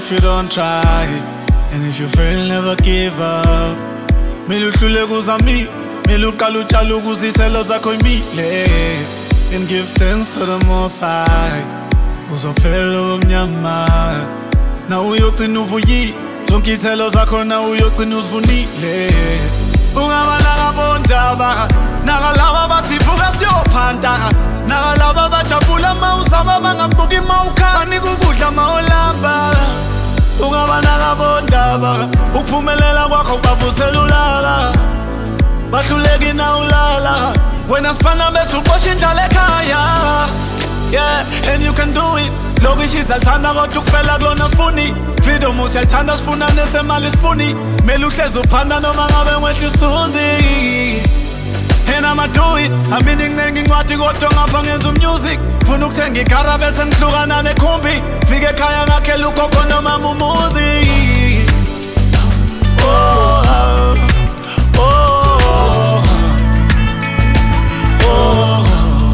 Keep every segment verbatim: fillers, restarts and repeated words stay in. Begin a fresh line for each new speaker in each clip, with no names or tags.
if you don't try, and if you fail, never give up. Miluhlule kuzami, miluqala utshala ukuze izithelo zakho imile. And give thanks to the Most High. Uzophela ubumnyama. Na uyogcina uvuyi, zonke izithelo zakho na uyogcina uzivunile. Ungaba nakabondaba, nakalaba bathi vuka siyophanda, nakalaba bajabula mawuzama bangakubuki mawukhala nikukudla mawulamba. Ungaba nakabondaba, ukuphumelela kwakho bavusela ulaka, bahluleki na ulala, wena sipana bese uqosha indlala ekhaya. Yeah, and you can do it. Lokishi salthanda kodwa ukufela kulona sifuni. Freedom usiyayithanda sifuna nesemali sifuni. Mele uhlezi uphanda noma ngabe ngwehla isithunzi. And I'ma do it. Amini ngicenga incwadi kodwa ngapha ngenza umusic. Funa ukuthenga igara bese ngihlukana nekhumbi. Fike ekhaya ngakhela ugogo noma umuzi. Oh, oh, oh, oh.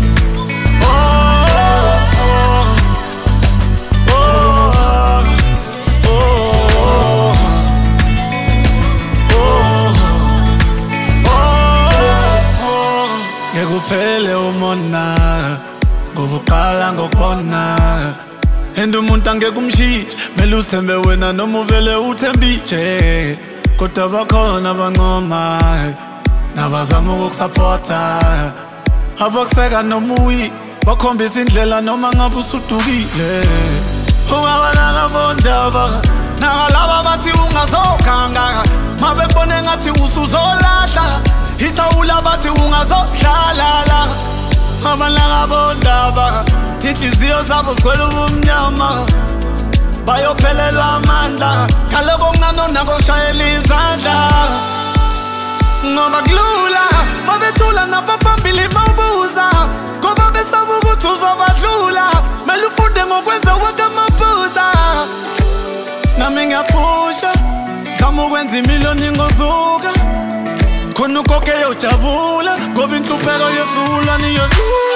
Ngekuphele umona, ngovuqala ngokubona. And umuntu angeke umshintshe, mele uthembe wena noma uvele uthembije. Kodwa bakhona abancoma, nabazama ukukusupporta, abakuseka noma uwi, bakhombisa indlela noma ngabe usudukile. Ungaba nakabondaba, nakalaba bathi ungazokhanga, mabekubone ngathi usuzolahla, ithawula bathi ungazodlala. Abalakabondaba, inhliziyo zabo zigcwele ubumnyama, bayophelelwa amandla, kaloku omncane onakoshayela izandla. Ngoba kulula mabethula nabaphambili mawubuza, ngoba besaba ukuthi uzobadlula, mele ufunde ngokwenza wonke amaphutha. Nami ngiyaphusha, zama ukwenza imiliyoni ngozuka, khona ukhokhe yojabula, ngoba inhlupheko yesulwa niyodlula.